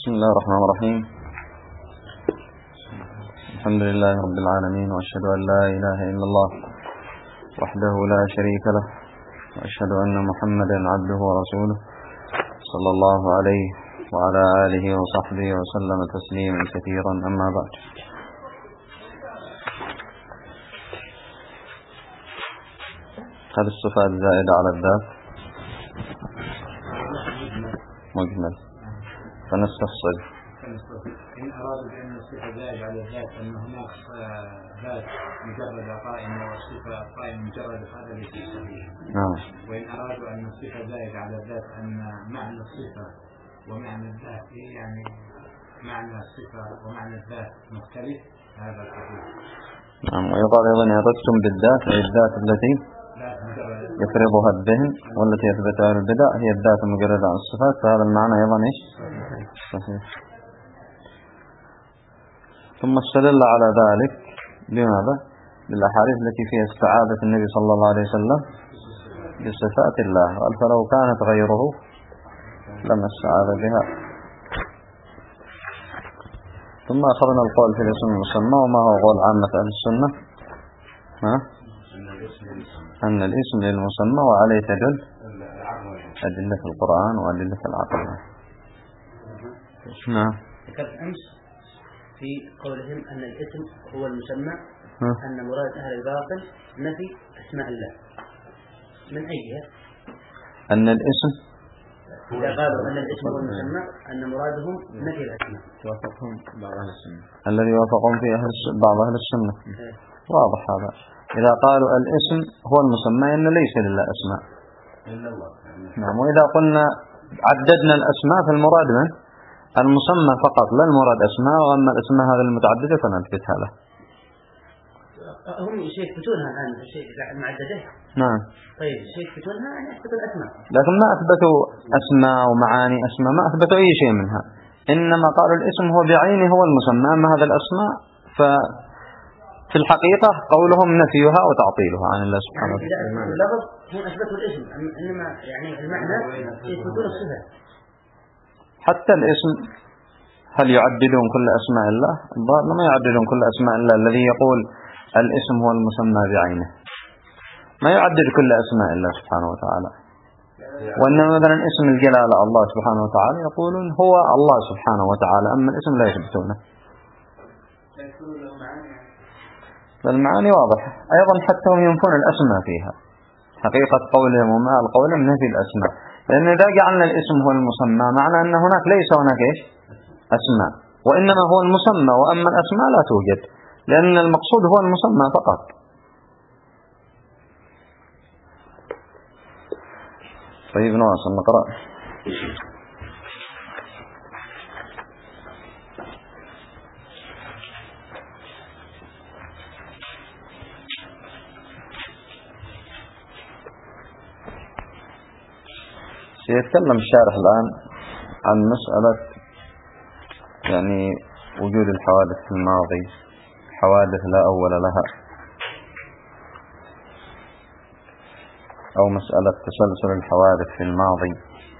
بسم الله الرحمن الرحيم. الحمد لله رب العالمين، وأشهد أن لا إله إلا الله وحده لا شريك له، وأشهد أن محمدا عبده ورسوله صلى الله عليه وعلى آله وصحبه وسلم تسليما كثيرا. أما بعد، هل الصفات زائدة على الذات؟ مجمل. فنستفصل. إن أرادوا بأن الصفة زائد على الذات أن هناك ذات مجرد قائمة والصفة قائمة مجرد هذا ليس صحيح. وإن أرادوا أن الصفة زائد على الذات أن معنى الصفة ومعنى الذات يعني معنى الصفة ومعنى الذات مختلف، هذا صحيح. نعم. ويقال أيضا أردتم بالذات أي الذات التي يفرضها الذهن والتي يثبتها البدع هي الذات المجردة عن الصفات، فهذا المعنى أيضا إيش؟ صحيح. ثم استدل على ذلك لماذا؟ بالأحاديث التي فيها استعاذة النبي صلى الله عليه وسلم بصفات الله، قال فلو كانت غيره لما استعاذ بها. ثم أخذنا القول في الاسم المسمى، وما هو قول عامة أهل السنة؟ أن الاسم للمسمى وعليه تدل أدلة القرآن وأدلة العقل. نعم. ذكرت أمس في قولهم أن الاسم هو المسمى أن مراد أهل الباطل نفي أسماء الله، من أيها؟ أن الاسم إذا قالوا أن الاسم هو المسمى أن مرادهم نفي الأسماء، وافقهم بعض أهل السنة الذي وافقهم في بعض أهل السنة. واضح هذا. إذا قالوا الاسم هو المسمى أن ليس لله أسماء. نعم. وإذا قلنا عددنا الأسماء فالمراد من المسمى فقط، لا المراد أسماء، وأما الأسماء هذه المتعددة فنثبتها له. هم يثبتونها الآن المعددة. نعم. طيب يثبتونها أن يثبتوا الأسماء، لكن ما أثبتوا أسماء ومعاني أسماء، ما أثبتوا أي شيء منها، إنما قالوا الاسم هو بعينه هو المسمى، أما هذا الأسماء في الحقيقة قولهم نفيها وتعطيلها عن الله سبحانه وتعالى. يعني اللفظ هم أثبتوا الاسم، إنما يعني المعنى يثبتون الصفة. حتى الاسم هل يعددون كل أسماء الله؟ الظاهر ما يعددون كل أسماء الله. الذي يقول الاسم هو المسمى بعينه ما يعدد كل أسماء الله سبحانه وتعالى. وإنما مثلا اسم الجلالة الله سبحانه وتعالى يقولون هو الله سبحانه وتعالى، أما الاسم لا يثبتونه. فالمعاني واضحة. أيضا حتى هم ينفون الأسماء فيها، حقيقة قولهم ومآل قولهم نفي الأسماء، لأن إذا جعلنا الاسم هو المسمى معنى أن هناك ليس هناك إيش؟ أسماء، وإنما هو المسمى، وأما الأسماء لا توجد، لأن المقصود هو المسمى فقط. طيب نواصل نقرأ. سيتكلم الشارح الآن عن مسألة يعني وجود الحوادث في الماضي، حوادث لا أول لها، أو مسألة تسلسل الحوادث في الماضي.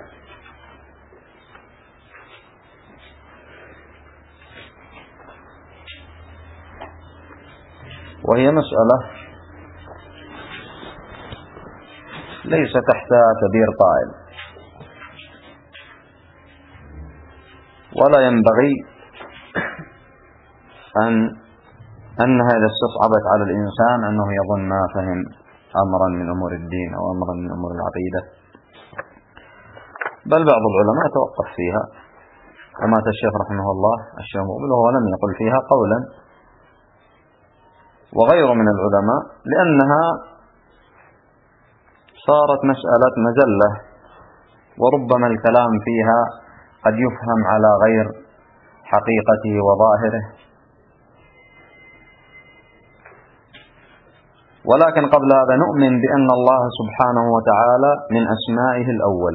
وهي مسألة ليس تحتها كبير طائل، ولا ينبغي أنها إذا استصعبت على الإنسان أنه يظن ما فهم أمرا من أمور الدين أو أمرا من أمور العقيدة، بل بعض العلماء توقف فيها، ومات الشيخ رحمه الله الشيخ مقبل وهو لم يقل فيها قولا، وغيره من العلماء، لأنها صارت مسألة مزلة، وربما الكلام فيها قد يفهم على غير حقيقته وظاهره. ولكن قبل هذا نؤمن بأن الله سبحانه وتعالى من أسمائه الأول،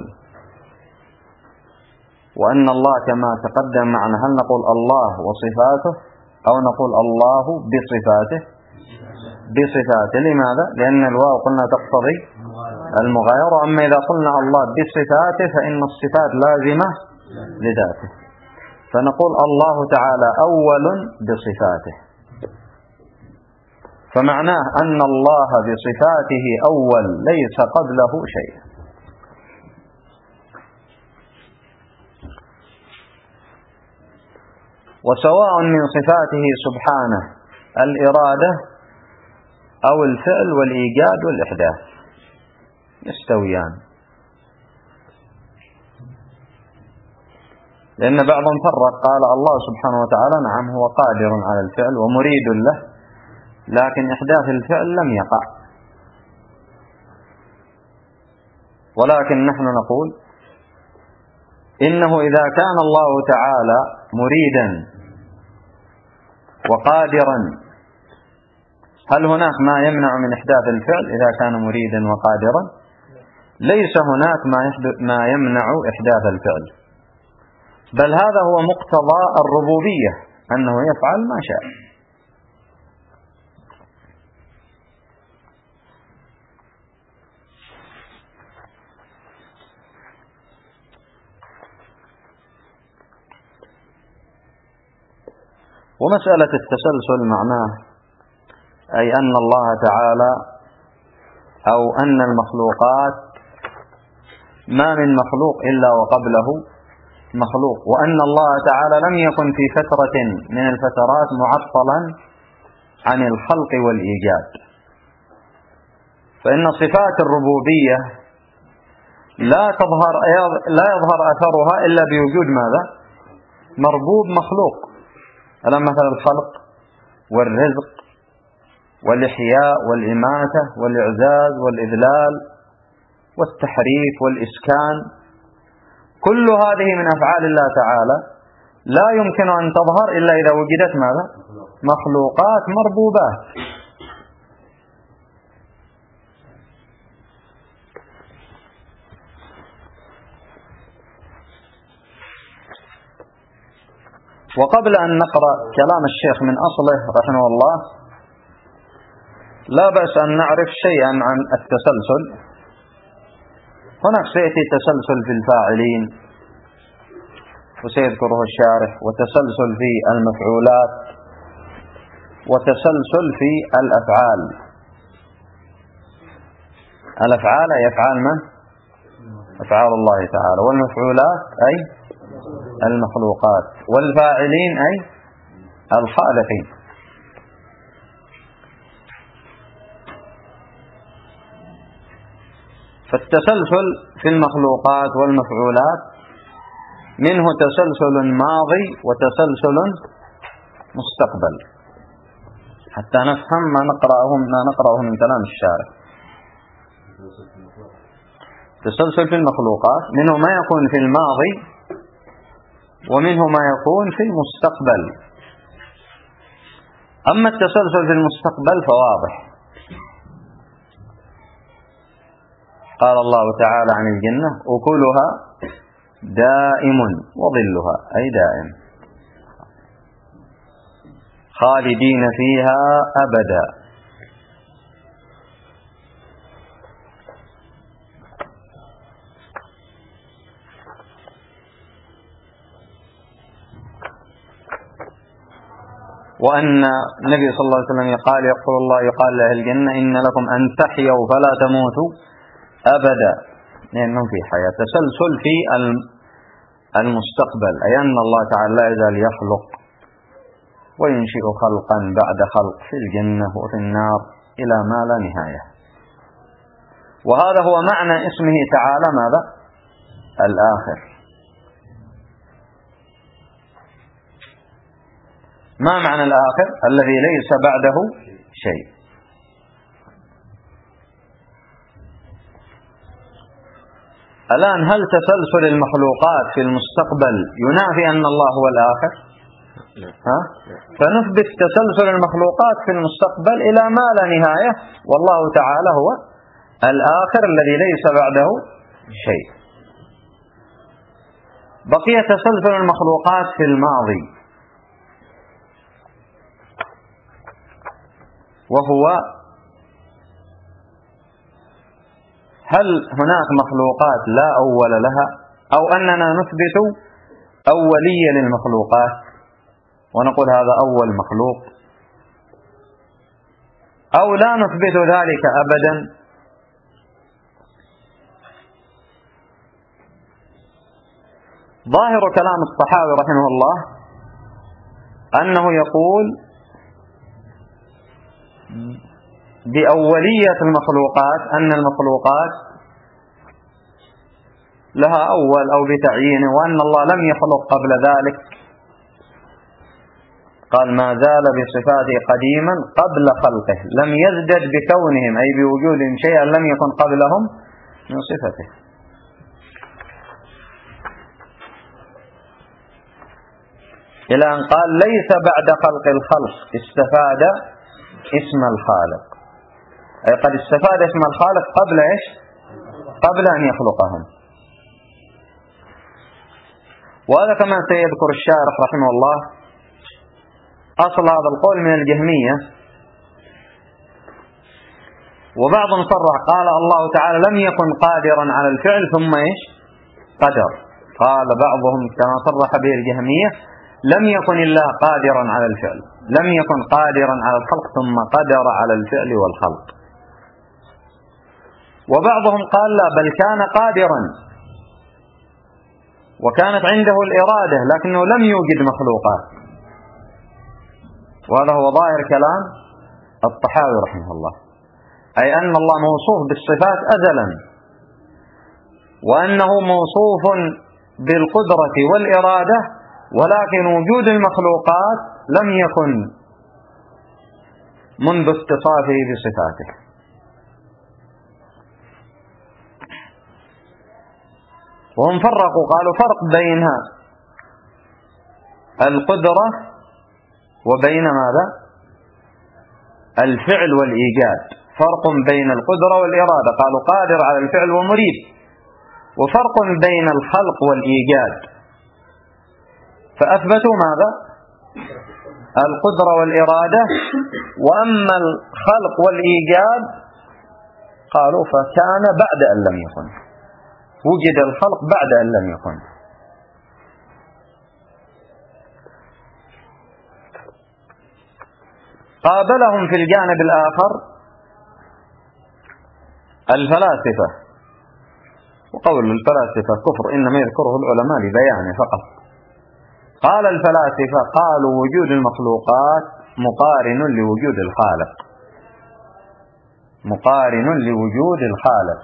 وأن الله كما تقدم معنا هل نقول الله وصفاته أو نقول الله بصفاته؟ بصفاته. لماذا؟ لأن الواو قلنا تقتضي المغايرة، أما إذا قلنا الله بصفاته فإن الصفات لازمة لذاته. فنقول الله تعالى أول بصفاته، فمعناه أن الله بصفاته أول ليس قبله شيء. وسواء من صفاته سبحانه الإرادة أو الفعل والإيجاد والإحداث يستويان، لأن بعضهم فرق قال الله سبحانه وتعالى نعم هو قادر على الفعل ومريد له، لكن إحداث الفعل لم يقع. ولكن نحن نقول إنه إذا كان الله تعالى مريدا وقادرا، هل هناك ما يمنع من إحداث الفعل إذا كان مريدا وقادرا؟ ليس هناك ما يمنع إحداث الفعل، بل هذا هو مقتضى الربوبية أنه يفعل ما شاء. ومسألة التسلسل معناه أي أن الله تعالى أو أن المخلوقات ما من مخلوق إلا وقبله مخلوق، وأن الله تعالى لم يكن في فترة من الفترات معطلا عن الخلق والإيجاد. فإن صفات الربوبية لا يظهر أثرها إلا بوجود ماذا؟ مربوب مخلوق. ألا مثل الخلق والرزق والإحياء والإماتة والإعزاز والإذلال والتحريك والإسكان، كل هذه من أفعال الله تعالى لا يمكن أن تظهر إلا إذا وجدت ماذا؟ مخلوقات مربوبات. وقبل أن نقرأ كلام الشيخ من أصله رحمه الله، لا بأس أن نعرف شيئا عن التسلسل. هناك سيأتي تسلسل في الفاعلين وسيذكره الشارح، وتسلسل في المفعولات، وتسلسل في الأفعال. الأفعال أي أفعال من؟ أفعال الله تعالى، والمفعولات أي المخلوقات، والفاعلين أي الخالقين. فالتسلسل في المخلوقات والمفعولات منه تسلسل ماضي وتسلسل مستقبل، حتى نفهم ما نقرأه من كلام الشارع. تسلسل في المخلوقات منه ما يكون في الماضي ومنه ما يكون في المستقبل. أما التسلسل في المستقبل فواضح. قال الله تعالى عن الجنة أكلها دائم وظلها أي دائم، خالدين فيها أبدا. وأن النبي صلى الله عليه وسلم يقال لأهل الجنة إن لكم أن تحيوا فلا تموتوا أبدا، لأنهم في حياة. تسلسل في المستقبل أي أن الله تعالى لا يزال يخلق وينشئ خلقا بعد خلق في الجنة وفي النار إلى ما لا نهاية. وهذا هو معنى اسمه تعالى ماذا؟ الآخر. ما معنى الآخر؟ الذي ليس بعده شيء. الآن هل تسلسل المخلوقات في المستقبل ينافي أن الله هو الآخر؟ فنثبت تسلسل المخلوقات في المستقبل إلى ما لا نهاية، والله تعالى هو الآخر الذي ليس بعده شيء. بقي تسلسل المخلوقات في الماضي، وهو هل هناك مخلوقات لا أول لها، أو أننا نثبت أولية للمخلوقات ونقول هذا أول مخلوق، أو لا نثبت ذلك أبدا. ظاهر كلام الطحاوي رحمه الله أنه يقول بأولية المخلوقات، أن المخلوقات لها أول أو بتعيينه، وأن الله لم يخلق قبل ذلك. قال ما زال بصفاته قديما قبل خلقه، لم يزدد بكونهم أي بوجودهم شيئا لم يكن قبلهم من صفته. إلى أن قال ليس بعد خلق الخلق استفاد اسم الخالق، أي قد استفاد اسم الخالق قبل إيش؟ قبل أن يخلقهم. وهذا كما سيذكر الشارح رحمه الله أصل هذا القول من الجهمية، وبعضهم صرح قال الله تعالى لم يكن قادرا على الفعل ثم إيش؟ قدر. قال بعضهم كما صرح به الجهمية لم يكن الله قادرا على الفعل، لم يكن قادرا على الخلق ثم قدر على الفعل والخلق. وبعضهم قال لا، بل كان قادرا وكانت عنده الإرادة لكنه لم يوجد مخلوقات. وهذا هو ظاهر كلام الطحاوي رحمه الله، أي أن الله موصوف بالصفات أزلا، وأنه موصوف بالقدرة والإرادة، ولكن وجود المخلوقات لم يكن منذ اتصافه بصفاته. وهم فرقوا، قالوا فرق بين القدرة وبين ماذا؟ الفعل والإيجاد. فرق بين القدرة والإرادة، قالوا قادر على الفعل ومريد. وفرق بين الخلق والإيجاد، فأثبتوا ماذا؟ القدرة والإرادة. وأما الخلق والإيجاد قالوا فكان بعد أن لم يكن، وجد الخلق بعد أن لم يكن. قابلهم في الجانب الآخر الفلاسفة، وقول الفلاسفة كفر إنما يذكره العلماء لبيانه فقط. قال الفلاسفة قالوا وجود المخلوقات مقارن لوجود الخالق، مقارن لوجود الخالق.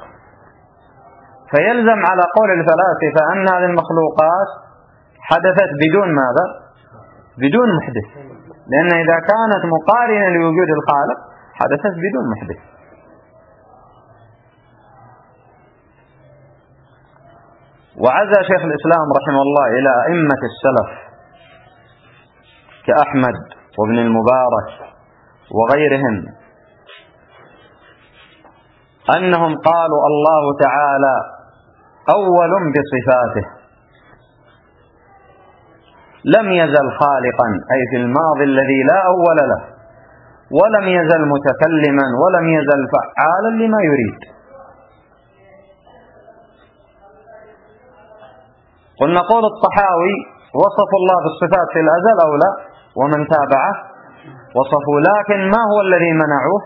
فيلزم على قول الفلاسفة أن هذه المخلوقات حدثت بدون ماذا؟ بدون محدث، لأن إذا كانت مقارنة لوجود الخالق حدثت بدون محدث. وعزى شيخ الإسلام رحمه الله إلى أئمة السلف كأحمد وابن المبارك وغيرهم أنهم قالوا الله تعالى أول بصفاته، لم يزل خالقا أي في الماضي الذي لا أول له، ولم يزل متكلما، ولم يزل فعالا لما يريد. قلنا قول الطحاوي وصفوا الله بالصفات في الأزل أو لا، ومن تابعه وصفوا، لكن ما هو الذي منعوه؟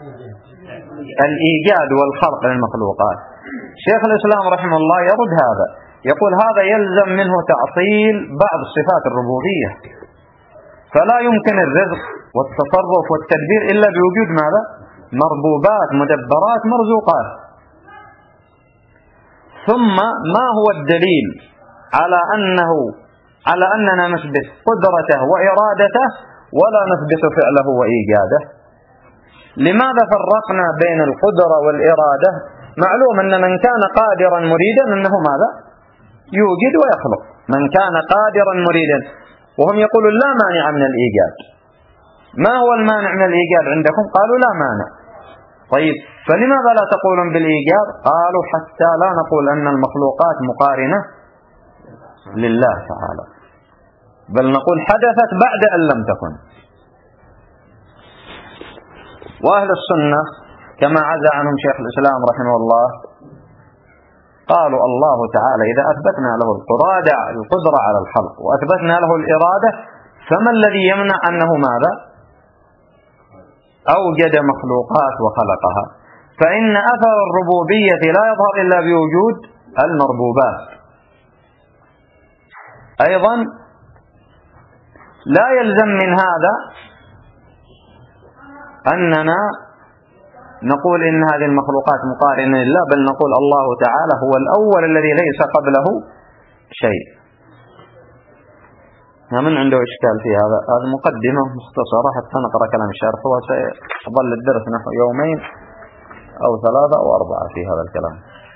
الإيجاد والخلق للمخلوقات. شيخ الإسلام رحمه الله يرد هذا، يقول هذا يلزم منه تعطيل بعض صفات الربوبية، فلا يمكن الرزق والتصرف والتدبير إلا بوجود ماذا؟ مربوبات مدبرات مرزوقات. ثم ما هو الدليل على أننا نثبت قدرته وإرادته ولا نثبت فعله وإيجاده؟ لماذا فرقنا بين القدرة والإرادة؟ معلوم أن من كان قادرا مريدا أنه ماذا؟ يوجد ويخلق. من كان قادرا مريدا، وهم يقولون لا مانع من الإيجاد. ما هو المانع من الإيجاد عندكم؟ قالوا لا مانع. طيب فلماذا لا تقولون بالإيجاد؟ قالوا حتى لا نقول أن المخلوقات مقارنة لله تعالى، بل نقول حدثت بعد أن لم تكن. وأهل السنة كما عزى عنهم شيخ الإسلام رحمه الله قالوا الله تعالى إذا أثبتنا له القدرة على الخلق وأثبتنا له الإرادة، فما الذي يمنع أنه ماذا؟ أوجد مخلوقات وخلقها. فإن أثر الربوبية لا يظهر إلا بوجود المربوبات. أيضا لا يلزم من هذا أننا نقول إن هذه المخلوقات مقارنة لله، بل نقول الله تعالى هو الأول الذي ليس قبله شيء. من عنده إشكال في هذا؟ هذه مقدمة مختصرة حتى نقرأ كلام الشارح، وسيظل الدرس نحو يومين أو 3 أو 4 في هذا الكلام.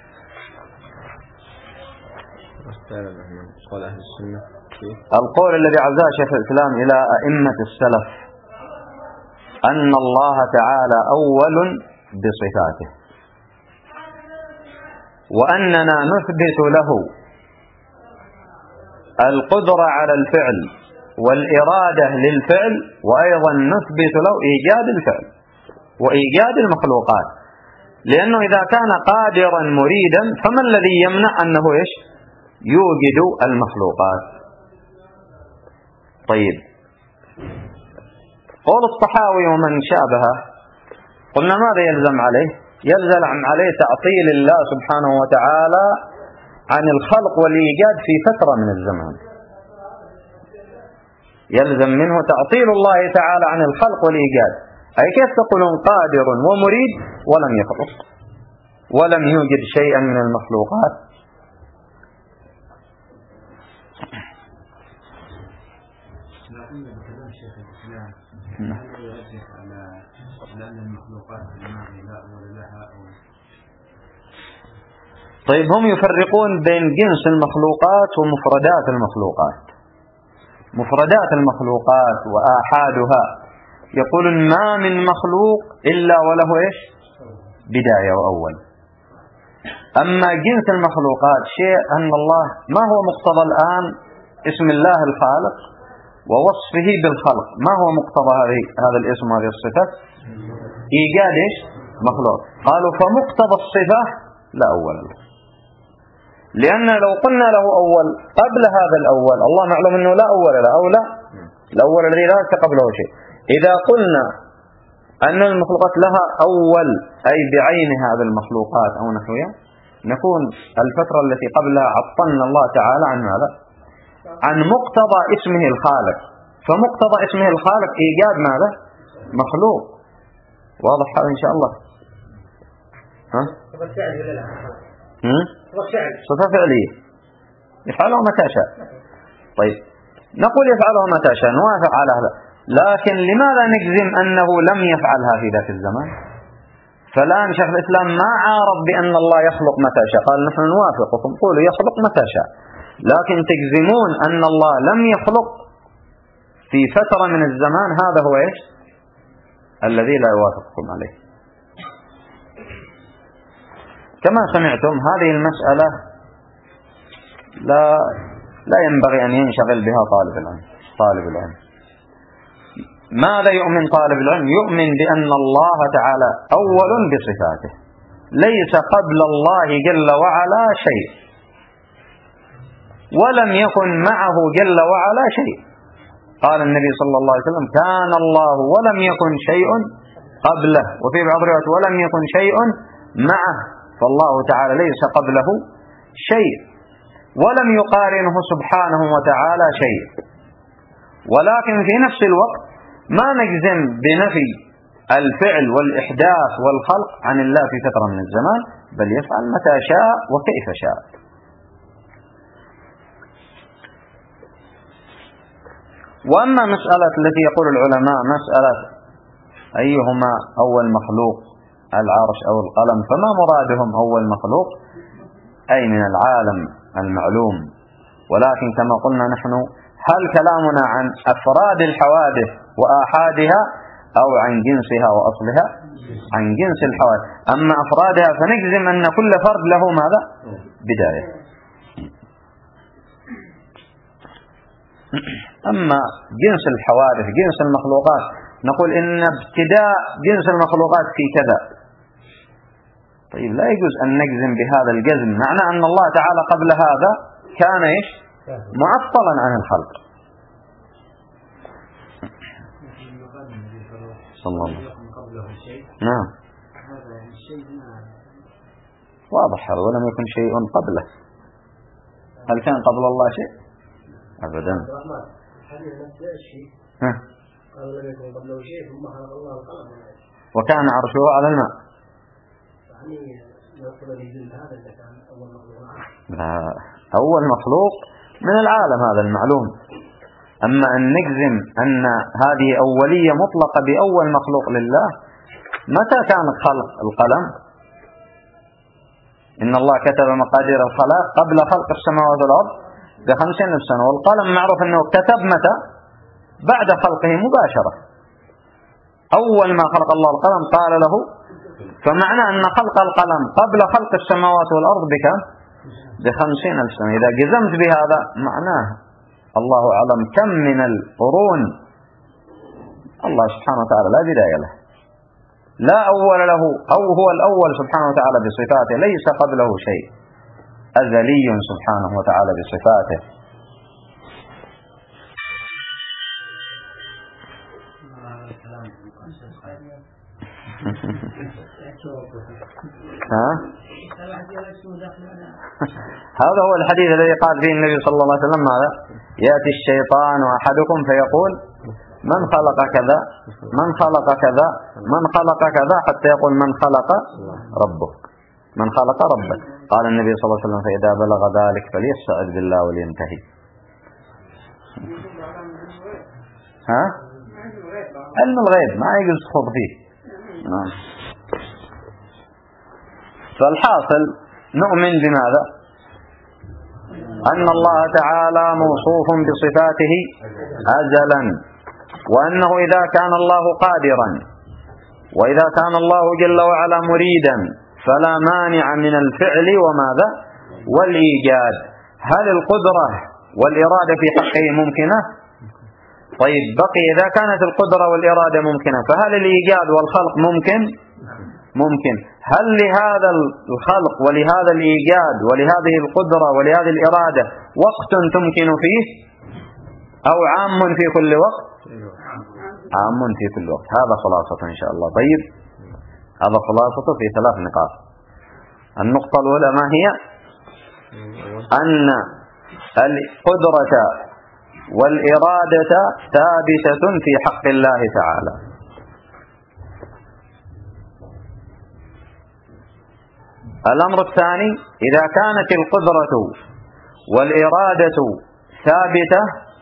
القول الذي عزاه شيخ الإسلام إلى أئمة السلف أن الله تعالى أول بصفاته، وأننا نثبت له القدرة على الفعل والإرادة للفعل، وأيضا نثبت له إيجاد الفعل وإيجاد المخلوقات، لأنه إذا كان قادرا مريدا فما الذي يمنع أنه يوجد المخلوقات؟ طيب، قول الطحاوي ومن شابهه قلنا ماذا يلزم عليه؟ يلزم عليه تعطيل الله سبحانه وتعالى عن الخلق والإيجاد في فترة من الزمان. يلزم منه تعطيل الله تعالى عن الخلق والإيجاد. أي كيف تقولون قادر ومريد ولم يخلق ولم يوجد شيئا من المخلوقات؟ طيب، هم يفرقون بين جنس المخلوقات ومفردات المخلوقات. مفردات المخلوقات وآحادها يقولون ما من مخلوق إلا وله بداية وأول. أما جنس المخلوقات شيء أن الله ما هو مقتضى الآن اسم الله الخالق ووصفه بالخلق؟ ما هو مقتضى هذا الاسم وهذه الصفة؟ إيجاد مخلوق. قالوا فمقتضى الصفة لا أول له، لأن لو قلنا له أول قبل هذا الأول، الله معلوم أنه لا أول له، أو لا الأول الذي لا قبله شيء. إذا قلنا أن المخلوقات لها أول أي بعين هذا المخلوقات أو نحوها، نكون الفترة التي قبلها عطلنا الله تعالى عن ماذا؟ عن مقتضى اسمه الخالق. فمقتضى اسمه الخالق إيجاد ماذا؟ مخلوق. واضح هذا إن شاء الله؟ صفة فعلية يفعله متى شاء. طيب، نقول يفعله متى شاء، نوافق على هذا، لكن لماذا نجزم أنه لم يفعلها في ذات الزمان؟ فالآن شيخ الإسلام ما عارض بأن الله يخلق متى شاء، قال نحن نوافقكم، قولوا يخلق متى شاء، لكن تجزمون أن الله لم يخلق في فترة من الزمان، هذا هو الذي لا يوافقكم عليه. كما سمعتم هذه المسألة لا ينبغي أن ينشغل بها طالب العلم. ماذا يؤمن طالب العلم؟ يؤمن بأن الله تعالى أول بصفاته، ليس قبل الله جل وعلا شيء، ولم يكن معه جل وعلا شيء. قال النبي صلى الله عليه وسلم كان الله ولم يكن شيء قبله، وفي بعض الروايات ولم يكن شيء معه، فالله تعالى ليس قبله شيء ولم يقارنه سبحانه وتعالى شيء. ولكن في نفس الوقت ما نجزم بنفي الفعل والإحداث والخلق عن الله في فترة من الزمان، بل يفعل متى شاء وكيف شاء. وأما مسألة التي يقول العلماء مسألة أيهما أول مخلوق، العرش أو القلم، فما مرادهم أول مخلوق؟ أي من العالم المعلوم. ولكن كما قلنا نحن، هل كلامنا عن أفراد الحوادث وآحادها أو عن جنسها وأصلها؟ عن جنس الحوادث. أما أفرادها فنجزم أن كل فرد له ماذا؟ بداية. أما جنس الحوادث جنس المخلوقات، نقول إن ابتداء جنس المخلوقات في كذا، طيب لا يجوز أن نجزم بهذا الجزم، معنى أن الله تعالى قبل هذا كان إيش؟ معطلا عن الخلق. صلى الله عليه وسلم. نعم واضح هذا، ولم يكن شيء قبله. هل كان قبل الله شيء؟ أبدا. قالوا لم يكن قبله شيء ثم خلق الله القلم وكان عرشه على الماء. يعني يقول لي هذا إذا كان أول مخلوق. لا، أول مخلوق من العالم هذا المعلوم. أما أن نجزم أن هذه أولية مطلقة بأول مخلوق لله، متى كان خلق القلم؟ إن الله كتب مقادير الخلائق قبل خلق السماوات والأرض ب50,000 سنة، والقلم معروف أنه كتب متى؟ بعد خلقه مباشرة. أول ما خلق الله القلم قال له، فمعنى أن خلق القلم قبل خلق السماوات والأرض بكم؟ ب50,000 سنة. إذا جزمت بهذا معناه الله أعلم كم من القرون الله سبحانه وتعالى لا بداية له، لا أول له، أو هو الأول سبحانه وتعالى بصفاته، ليس قبله شيء، أزلي سبحانه وتعالى بصفاته. هذا هو الحديث الذي قال فيه النبي صلى الله عليه وسلم ماذا؟ يأتي الشيطان أحدكم فيقول من خلق كذا من خلق كذا من خلق كذا، حتى يقول من خلق ربك من خلق ربك. قال النبي صلى الله عليه وسلم فإذا بلغ ذلك فليستعذ بالله ولينتهي. علم الغيب ما يجوز تخوض فيه. فالحاصل نؤمن بماذا؟ أن الله تعالى موصوف بصفاته أزلا، وأنه إذا كان الله قادرا وإذا كان الله جل وعلا مريدا فلا مانع من الفعل وماذا؟ والإيجاد. هل القدرة والإرادة في حقه ممكنة؟ طيب بقي إذا كانت القدرة والإرادة ممكنة، فهل الإيجاد والخلق ممكن؟ ممكن. هل لهذا الخلق ولهذا الإيجاد ولهذه القدرة ولهذه الإرادة وقت تمكن فيه، أو عام في كل وقت؟ عام في كل وقت. هذا خلاصة إن شاء الله. طيب هذا خلاصة في 3 نقاط. النقطة الأولى ما هي؟ أن القدرة والإرادة ثابتة في حق الله تعالى. الأمر الثاني، إذا كانت القدرة والإرادة ثابتة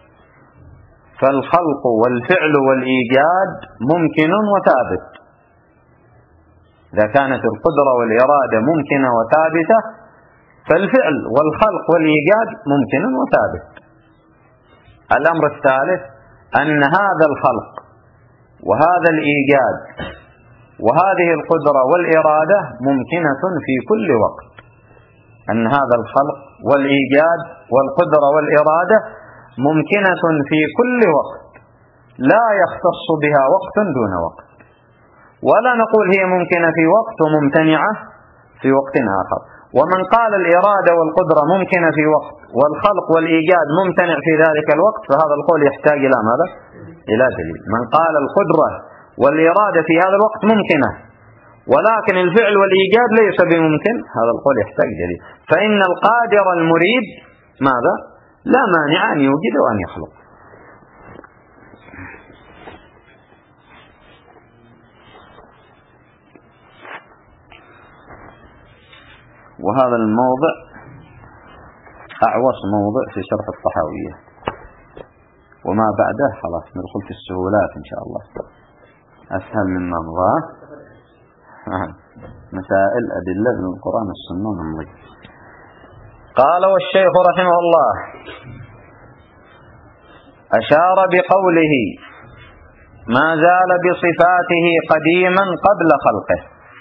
فالخلق والفعل والإيجاد ممكن وثابت. إذا كانت القدرة والإرادة ممكنة وثابتة فالفعل والخلق والإيجاد ممكن وثابت. الأمر الثالث أن هذا الخلق وهذا الإيجاد وهذه القدرة والإرادة ممكنة في كل وقت. أن هذا الخلق والإيجاد والقدرة والإرادة ممكنة في كل وقت، لا يختص بها وقت دون وقت، ولا نقول هي ممكنة في وقت وممتنعة في وقت آخر. ومن قال الإرادة والقدرة ممكنة في وقت والخلق والإيجاد ممتنع في ذلك الوقت، فهذا القول يحتاج إلى ماذا؟ إلى دليل. من قال القدرة والإرادة في هذا الوقت ممكنة ولكن الفعل والإيجاد ليس بممكن، هذا القول يحتاج دليل. فإن القادر المريد ماذا؟ لا مانع أن يوجد وأن يخلق. وهذا الموضع أعوص موضع في شرح الطحاوية، وما بعده خلاص ندخل في السهولات إن شاء الله، أسهل مما مضى. مسائل أدلة من القرآن والسنة ونمضي. قال والشيخ رحمه الله أشار بقوله ما زال بصفاته قديما قبل خلقه،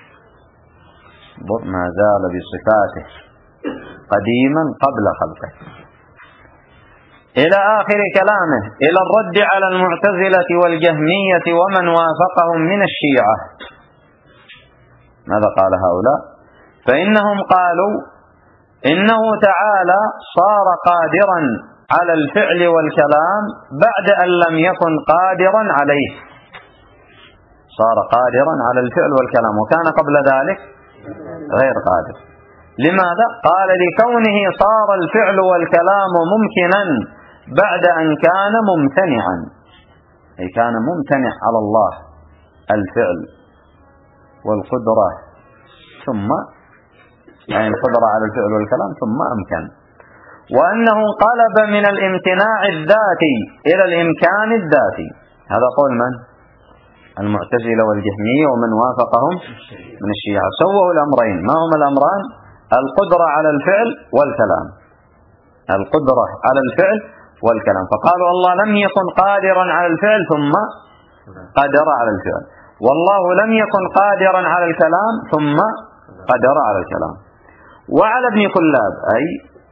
ما زال بصفاته قديما قبل خلقه، إلى آخر كلامه، إلى الرد على المعتزلة والجهمية ومن وافقهم من الشيعة. ماذا قال هؤلاء؟ فإنهم قالوا إنه تعالى صار قادرا على الفعل والكلام بعد أن لم يكن قادرا عليه. صار قادرا على الفعل والكلام وكان قبل ذلك غير قادر. لماذا؟ قال لكونه صار الفعل والكلام ممكنا بعد أن كان ممتنعا، أي كان ممتنع على الله الفعل والقدرة، ثم يعني القدرة على الفعل والكلام ثم أمكن، وأنه انقلب من الامتناع الذاتي إلى الإمكان الذاتي. هذا قول من؟ المعتزلة والجهمية ومن وافقهم من الشيعة. سووا الأمرين. ما هما الأمران؟ القدرة على الفعل والكلام. القدرة على الفعل والكلام. فقالوا الله لم يكن قادرا على الفعل ثم قدر على الفعل، والله لم يكن قادرا على الكلام ثم قدر على الكلام. وعلى ابن كلاب، أي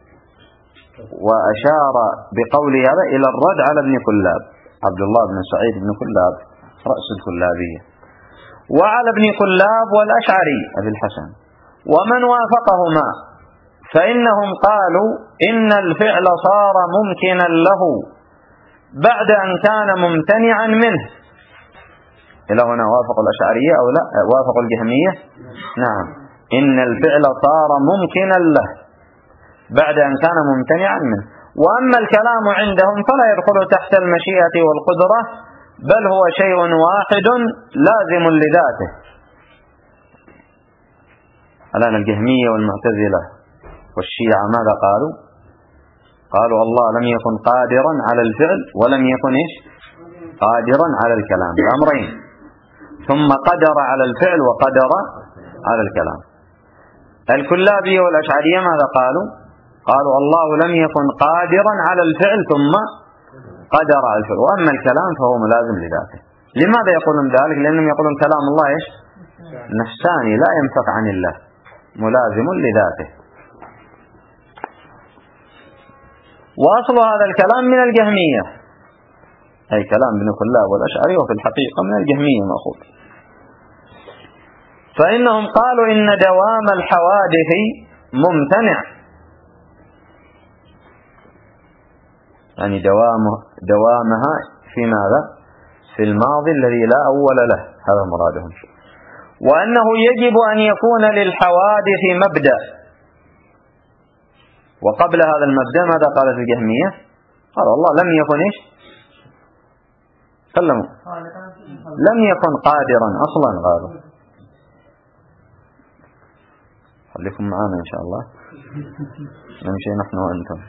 وأشار بقول هذا إلى الرد على ابن كلاب، عبد الله بن سعيد بن كلاب رأس الكلابية، وعلى ابن كلاب والأشعري أبي الحسن ومن وافقهما، فإنهم قالوا إن الفعل صار ممكنا له بعد أن كان ممتنعا منه. إلى هنا وافقوا الأشعرية أو لا؟ وافقوا الجهمية؟ نعم. إن الفعل صار ممكنا له بعد أن كان ممتنعا منه. وأما الكلام عندهم فلا يدخل تحت المشيئة والقدرة، بل هو شيء واحد لازم لذاته. الآن الجهمية والمعتزلة والشيعة ماذا قالوا؟ قالوا الله لم يكن قادرا على الفعل ولم يكن قادرا على الكلام، الأمرين، ثم قدر على الفعل وقدر على الكلام. الكلابية والأشعرية ماذا قالوا؟ قالوا الله لم يكن قادرا على الفعل ثم قدر على الفعل، وأما الكلام فهو ملازم لذاته. لماذا يقولون ذلك؟ لأنهم يقولون كلام الله نفساني لا ينفك عن الله، ملازم لذاته. وأصل هذا الكلام من الجهمية، أي كلام ابن كلاب والأشعري، وفي الحقيقة من الجهمية مأخوذ. فإنهم قالوا إن دوام الحوادث ممتنع، يعني دوامها في ماذا؟ في الماضي الذي لا أول له، هذا مرادهم. وأنه يجب أن يكون للحوادث مبدأ، وقبل هذا المبدأ ماذا قالت الجهمية؟ قال الله لم يكن سلموا لم يكن قادرا أصلا. قالوا خليكم معنا إن شاء الله، نمشي نحن وأنتم.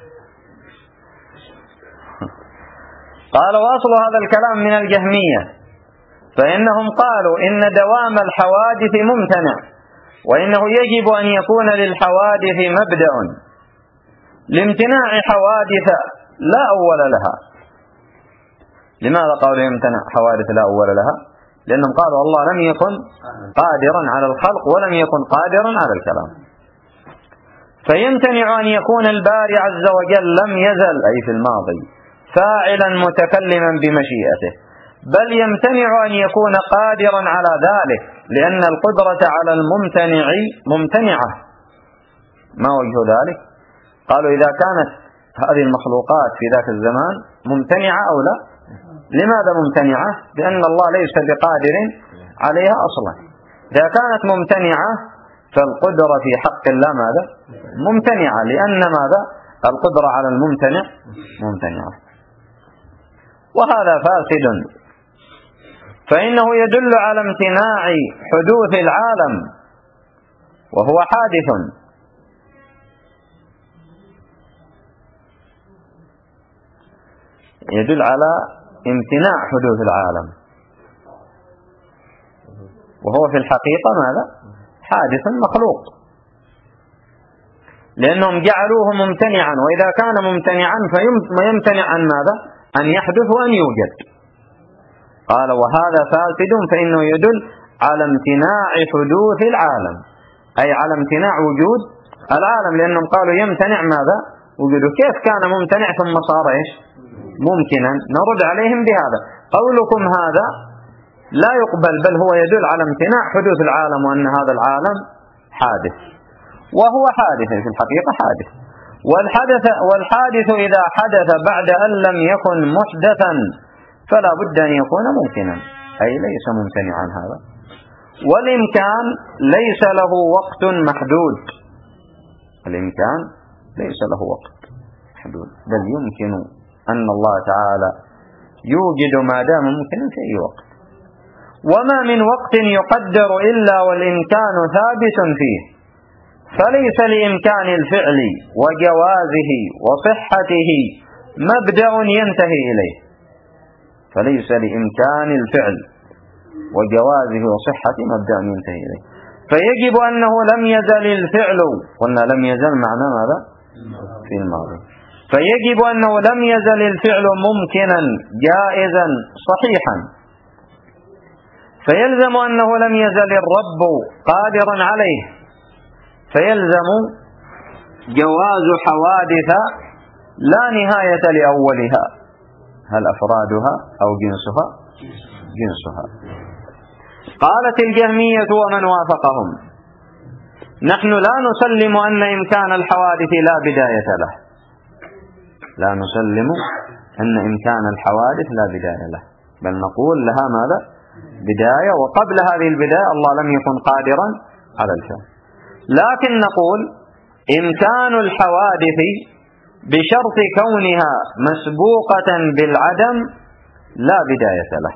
قال واصل هذا الكلام من الجهمية، فإنهم قالوا إن دوام الحوادث ممتنع، وإنه يجب أن يكون للحوادث مبدأ لامتناع حوادث لا أول لها. لماذا قالوا يمتنع حوادث لا أول لها؟ لأنهم قالوا الله لم يكن قادرا على الخلق ولم يكن قادرا على الكلام، فيمتنع أن يكون الباري عز وجل لم يزل، أي في الماضي، فاعلا متكلما بمشيئته، بل يمتنع أن يكون قادرا على ذلك، لأن القدرة على الممتنع ممتنعة. ما وجه ذلك؟ قالوا إذا كانت هذه المخلوقات في ذاك الزمان ممتنعة أو لا؟ لماذا ممتنعة؟ لأن الله ليس بقادر عليها أصلا. إذا كانت ممتنعة فالقدرة في حق الله ماذا؟ ممتنعة، لأن ماذا؟ القدرة على الممتنع ممتنعة. وهذا فاسد، فإنه يدل على امتناع حدوث العالم وهو حادث، يدل على امتناع حدوث العالم، وهو في الحقيقة ماذا؟ حادث مخلوق، لأنهم جعلوه ممتنعا، وإذا كان ممتنعا فيمتنع عن ماذا؟ أن يحدث وأن يوجد. قال وهذا فاسد، فإنه يدل على امتناع حدوث العالم، أي على امتناع وجود العالم، لأنهم قالوا يمتنع ماذا؟ وجوده. كيف كان ممتنع ثم صار ممكنا؟ نرد عليهم بهذا، قولكم هذا لا يقبل، بل هو يدل على امتناع حدوث العالم وأن هذا العالم حادث. وهو حادث في الحقيقة حادث. والحادث إذا حدث بعد أن لم يكن محدثا فلا بد أن يكون ممكنا، أي ليس ممتنعا هذا. والإمكان ليس له وقت محدود، الإمكان ليس له وقت محدود، بل يمكن أن الله تعالى يوجد ما دام ممكنا في أي وقت. وما من وقت يقدر إلا والإمكان ثابت فيه، فليس لإمكان الفعل وجوازه وصحته مبدأ ينتهي إليه، فليس لإمكان الفعل وجوازه وصحته مبدأ ينتهي إليه، فيجب أنه لم يزل الفعل، قلنا لم يزل معنى ماذا؟ في الماضي، فيجب أنه لم يزل الفعل ممكنا جائزا صحيحا، فيلزم أنه لم يزل الرب قادرا عليه، فيلزم جواز حوادث لا نهاية لأولها، هل أفرادها أو جنسها؟ جنسها. قالت الجهمية ومن وافقهم: نحن لا نسلم أن إمكان الحوادث لا بداية له، لا نسلم أن إمكان الحوادث لا بداية له، بل نقول لها ماذا؟ بداية، وقبل هذه البداية الله لم يكن قادرا على الفعل. لكن نقول إمكان الحوادث بشرط كونها مسبوقة بالعدم لا بداية له،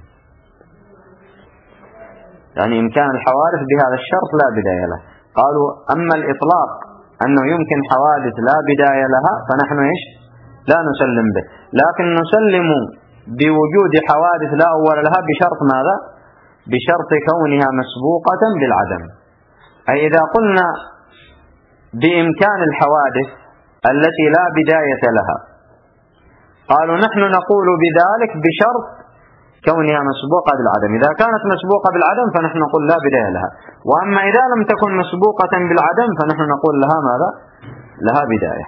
يعني إمكان الحوادث بهذا الشرط لا بداية له. قالوا أما الإطلاق أنه يمكن حوادث لا بداية لها فنحن إيش؟ لا نسلم به، لكن نسلم بوجود حوادث لا أول لها بشرط ماذا؟ بشرط كونها مسبوقة بالعدم. أي إذا قلنا بإمكان الحوادث التي لا بداية لها، قالوا نحن نقول بذلك بشرط كونها مسبوقة بالعدم. إذا كانت مسبوقة بالعدم فنحن نقول لا بداية لها، وأما إذا لم تكن مسبوقة بالعدم فنحن نقول لها ماذا؟ لها بداية.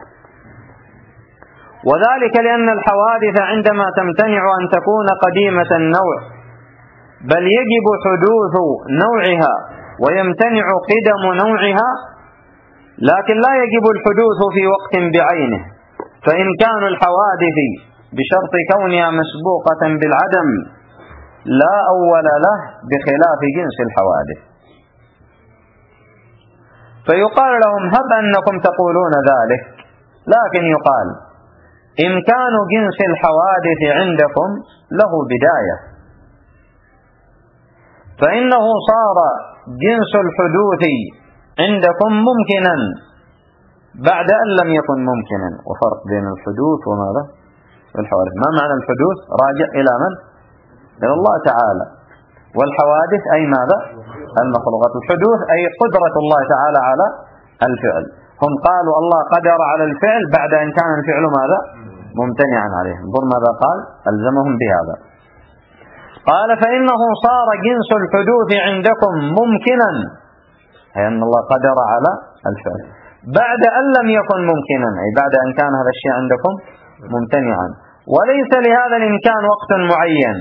وذلك لأن الحوادث عندما تمتنع أن تكون قديمة النوع، بل يجب حدوث نوعها ويمتنع قدم نوعها، لكن لا يجب الحدوث في وقت بعينه، فإمكان الحوادث بشرط كونها مسبوقة بالعدم لا أول له بخلاف جنس الحوادث. فيقال لهم: هب أنكم تقولون ذلك، لكن يقال إمكان جنس الحوادث عندكم له بداية، فإنه صار جنس الحدوث عندكم ممكنا بعد أن لم يكن ممكنا. وفرق بين الحدوث وماذا؟ والحوادث. ما معنى الحدوث؟ راجع إلى من؟ إلى الله تعالى. والحوادث أي ماذا؟ المخلوقات. الحدوث أي قدرة الله تعالى على الفعل. هم قالوا الله قدر على الفعل بعد أن كان الفعل ماذا؟ ممتنعا عليه. انظر ماذا قال، ألزمهم بهذا. قال: فإنه صار جنس الحدوث عندكم ممكنا، أي أن الله قدر على الفعل بعد أن لم يكن ممكنا، أي بعد أن كان هذا الشيء عندكم ممتنعا. وليس لهذا الإمكان وقت معين،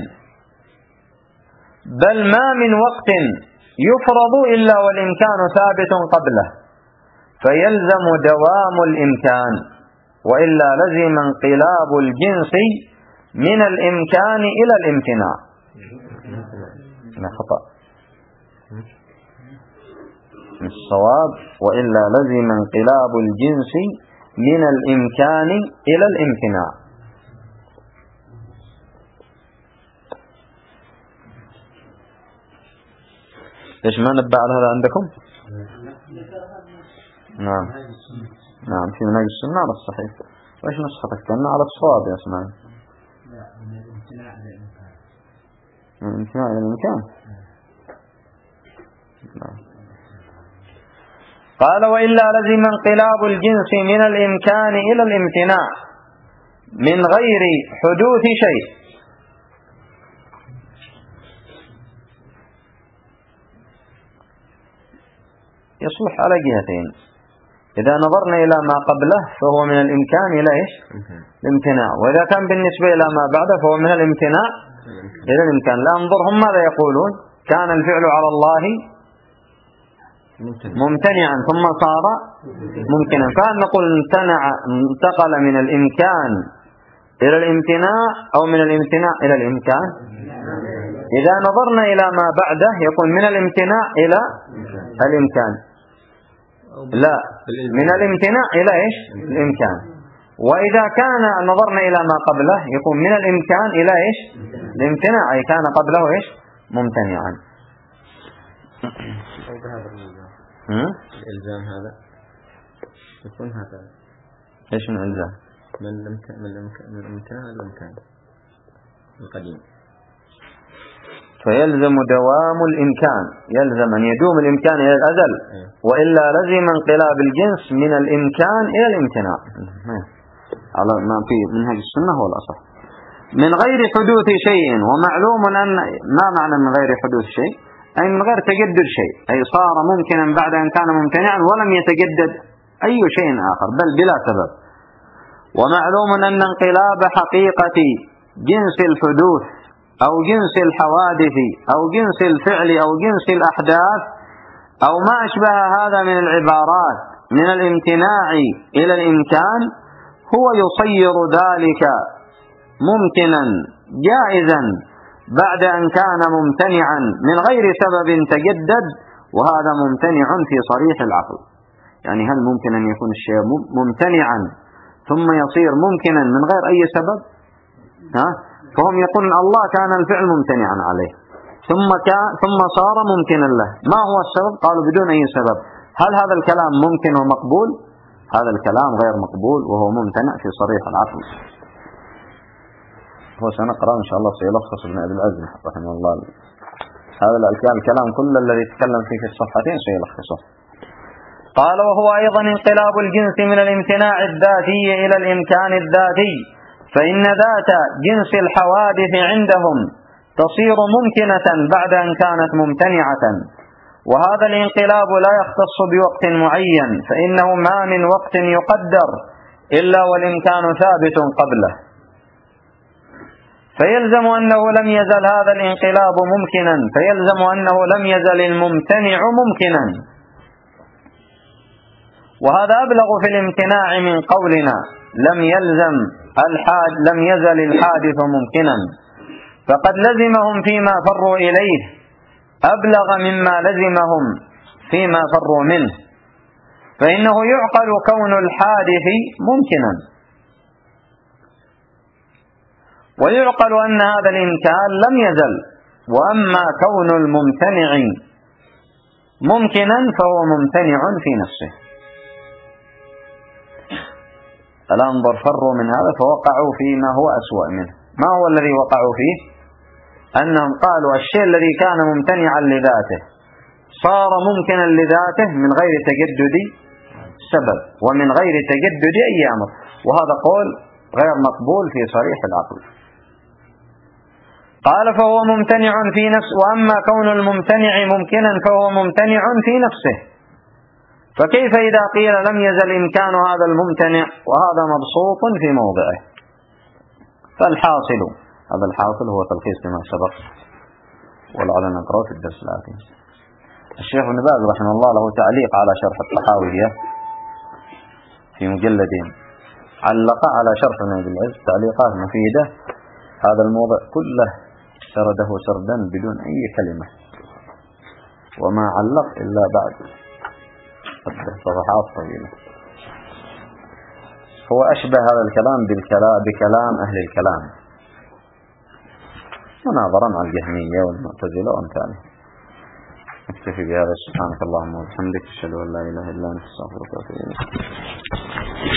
بل ما من وقت يفرض إلا والإمكان ثابت قبله، فيلزم دوام الإمكان، وإلا لزم انقلاب الجنس من الإمكان إلى الامتناع. خطأ الصواب: وإلا لزم انقلاب الجنس من الإمكان إلى الامتناع. ليش ما نبع على هذا عندكم؟ نعم نعم، في منهج السنة على الصحيح. وإيش نسختك؟ كأنه على الصواب يا اسماعيل. لا، من الامتناع إلى الإمكان. من الامتناع إلى الإمكان. قال: وإلا لزم انقلاب الجنس من الإمكان إلى الامتناع من غير حدوث شيء. يصلح على جهتين: إذا نظرنا إلى ما قبله فهو من الإمكان إلى إيش؟ الامتناع، وإذا كان بالنسبة إلى ما بعده فهو من الامتناع إلى الإمكان. لا، انظرهم ماذا يقولون: كان الفعل على الله ممتنعا ثم صار ممكنا، فهل نقول انتقل من الإمكان إلى الامتناع أو من الامتناع إلى الإمكان؟ إذا نظرنا إلى ما بعده يكون من الامتناع إلى الإمكان، لا من الامتناع إلى إيش؟ الإمكان. وإذا كان نظرنا إلى ما قبله يكون من الإمكان إلى إيش؟ الامتناع، أي كان قبله إيش؟ ممتنعا. الإلزام هذا يكون هذا إيش من الإلزام؟ من الامتناع الإمكان القديم، فيلزم دوام الإمكان، يلزم أن يدوم الإمكان إلى الأزل، وإلا لزم انقلاب الجنس من الإمكان إلى الامتناع على ما في منهج السنة هو الأصح. من غير حدوث شيء، ومعلوم أن ما معنى من غير حدوث شيء؟ أي من غير تجدد شيء، أي صار ممكنا بعد أن كان ممتنعا ولم يتجدد أي شيء آخر بل بلا سبب. ومعلوم أن انقلاب حقيقة جنس الحدوث أو جنس الحوادث أو جنس الفعل أو جنس الأحداث أو ما أشبه هذا من العبارات من الامتناع إلى الإمكان هو يصير ذلك ممكنا جائزا بعد أن كان ممتنعا من غير سبب تجدد، وهذا ممتنع في صريح العقل. يعني هل ممكن أن يكون الشيء ممتنعا ثم يصير ممكنا من غير أي سبب؟ فهم يقولون الله كان الفعل ممتنعا عليه ثم صار ممكنا له، ما هو السبب؟ قالوا بدون أي سبب. هل هذا الكلام ممكن ومقبول؟ هذا الكلام غير مقبول وهو ممتنع في صريح العقل. هو سنقرأ إن شاء الله سيلخص ابن أبي العز رحمه الله هذا الكلام كل الذي يتكلم فيه في الصفحتين سيلخصه. قال وهو أيضا انقلاب الجنس من الامتناع الذاتي إلى الإمكان الذاتي، فإن ذات جنس الحوادث عندهم تصير ممكنة بعد أن كانت ممتنعة، وهذا الانقلاب لا يختص بوقت معين، فإنه ما من وقت يقدر إلا والإمكان ثابت قبله، فيلزم أنه لم يزل هذا الانقلاب ممكنا، فيلزم أنه لم يزل الممتنع ممكنا. وهذا أبلغ في الامتناع من قولنا لم يزل الحادث ممكنا، فقد لزمهم فيما فروا إليه أبلغ مما لزمهم فيما فروا منه، فإنه يعقل كون الحادث ممكنا، ويعقل أن هذا الإمكان لم يزل. وأما كون الممتنع ممكنا فهو ممتنع في نفسه. الأنظر فروا من هذا فوقعوا فيما هو أسوأ منه. ما هو الذي وقعوا فيه؟ أنهم قالوا الشيء الذي كان ممتنعا لذاته صار ممكنا لذاته من غير تجدد سبب ومن غير تجدد أي أمر، وهذا قول غير مقبول في صريح العقل. قال فهو ممتنع في نفسه، وأما كون الممتنع ممكنا فهو ممتنع في نفسه، فكيف إذا قيل لم يزل إمكان هذا الممتنع وهذا مبسوط في موضعه؟ فالحاصل، هذا الحاصل هو تلخيص لما سبق ولعلنا نقرأ في الدرس الآتي. الشيخ ابن باز رحمه الله له تعليق على شرح الطحاوية في مجلدين، علق على شرح ابن أبي العز تعليقات مفيدة. هذا الموضع كله سرده سردا بدون أي كلمة، وما علق إلا بعد صفحات طويلة. هو أشبه هذا الكلام بكلام أهل الكلام، مناظرا مع الجهمية والمعتزلة وأمثالهم. نكتفي بهذا. سبحانك اللهم وبحمدك، أشهد أن لا إله إلا أنت، أستغفرك وأتوب إليك.